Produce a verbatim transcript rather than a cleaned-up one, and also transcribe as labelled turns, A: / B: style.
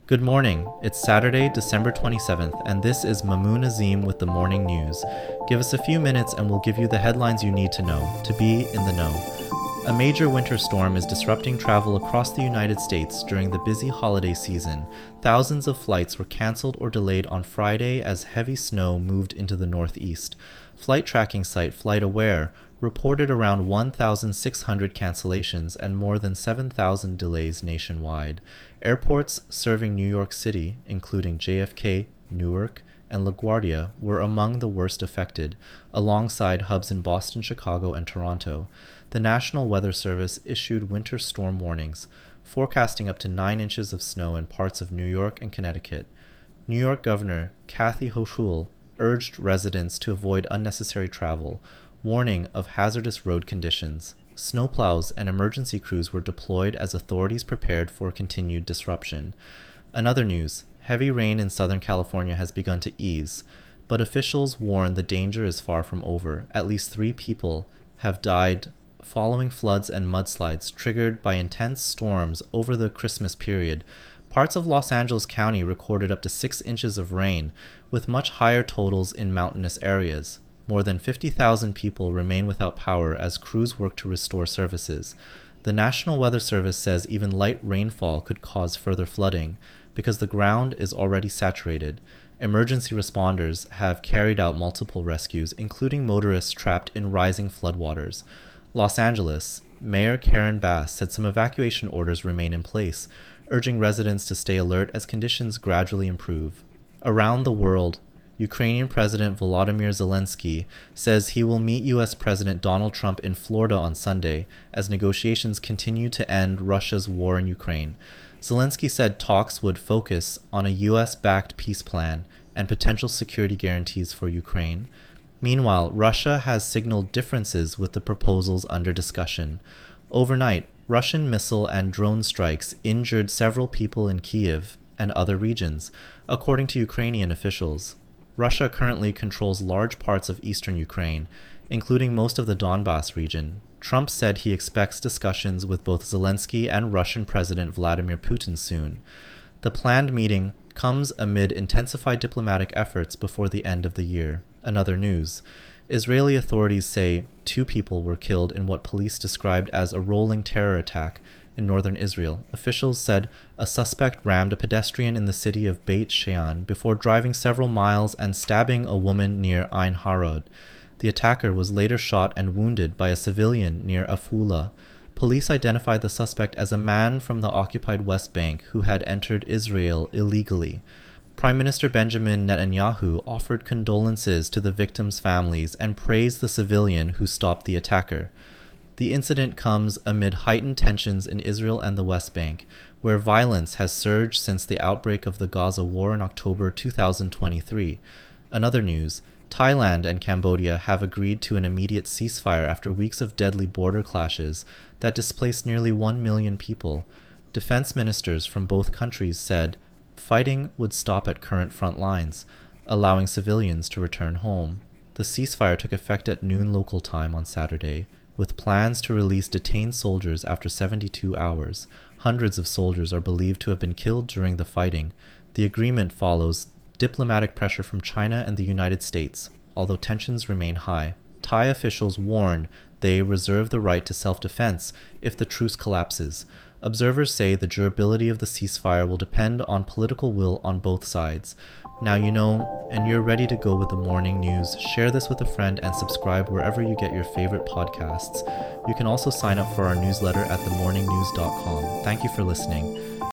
A: Good morning. It's Saturday, December twenty-seventh, and this is Mamoon Azim with the Morning News. Give us a few minutes and we'll give you the headlines you need to know to be in the know. A major winter storm is disrupting travel across the United States during the busy holiday season. Thousands of flights were canceled or delayed on Friday as heavy snow moved into the Northeast. Flight tracking site FlightAware reported around one thousand six hundred cancellations and more than seven thousand delays nationwide. Airports serving New York City, including J F K, Newark, and LaGuardia, were among the worst affected, alongside hubs in Boston, Chicago, and Toronto. The National Weather Service issued winter storm warnings, forecasting up to nine inches of snow in parts of New York and Connecticut. New York Governor Kathy Hochul urged residents to avoid unnecessary travel, warning of hazardous road conditions. Snowplows and emergency crews were deployed as authorities prepared for continued disruption. In other news, heavy rain in Southern California has begun to ease, but officials warn the danger is far from over. At least three people have died following floods and mudslides triggered by intense storms over the Christmas period. Parts of Los Angeles County recorded up to six inches of rain, with much higher totals in mountainous areas. More than fifty thousand people remain without power as crews work to restore services. The National Weather Service says even light rainfall could cause further flooding because the ground is already saturated. Emergency responders have carried out multiple rescues, including motorists trapped in rising floodwaters. Los Angeles Mayor Karen Bass said some evacuation orders remain in place, urging residents to stay alert as conditions gradually improve. Around the world, Ukrainian President Volodymyr Zelensky says he will meet U S President Donald Trump in Florida on Sunday as negotiations continue to end Russia's war in Ukraine. Zelensky said talks would focus on a U S-backed peace plan and potential security guarantees for Ukraine. Meanwhile, Russia has signaled differences with the proposals under discussion. Overnight, Russian missile and drone strikes injured several people in Kyiv and other regions, according to Ukrainian officials. Russia currently controls large parts of eastern Ukraine, including most of the Donbas region. Trump said he expects discussions with both Zelensky and Russian President Vladimir Putin soon. The planned meeting comes amid intensified diplomatic efforts before the end of the year. In other news, Israeli authorities say two people were killed in what police described as a rolling terror attack in northern Israel. Officials said a suspect rammed a pedestrian in the city of Beit Shean before driving several miles and stabbing a woman near Ein Harod. The attacker was later shot and wounded by a civilian near Afula. Police identified the suspect as a man from the occupied West Bank who had entered Israel illegally. Prime Minister Benjamin Netanyahu offered condolences to the victims' families and praised the civilian who stopped the attacker. The incident comes amid heightened tensions in Israel and the West Bank, where violence has surged since the outbreak of the Gaza war in October two thousand twenty-three. In other news, Thailand and Cambodia have agreed to an immediate ceasefire after weeks of deadly border clashes that displaced nearly one million people. Defense ministers from both countries said fighting would stop at current front lines, allowing civilians to return home. The ceasefire took effect at noon local time on Saturday, with plans to release detained soldiers after seventy-two hours. Hundreds of soldiers are believed to have been killed during the fighting. The agreement follows diplomatic pressure from China and the United States, although tensions remain high. Thai officials warn they reserve the right to self-defense if the truce collapses. Observers say the durability of the ceasefire will depend on political will on both sides. Now you know, and you're ready to go with the morning news. Share this with a friend and subscribe wherever you get your favorite podcasts. You can also sign up for our newsletter at the morning news dot com. Thank you for listening.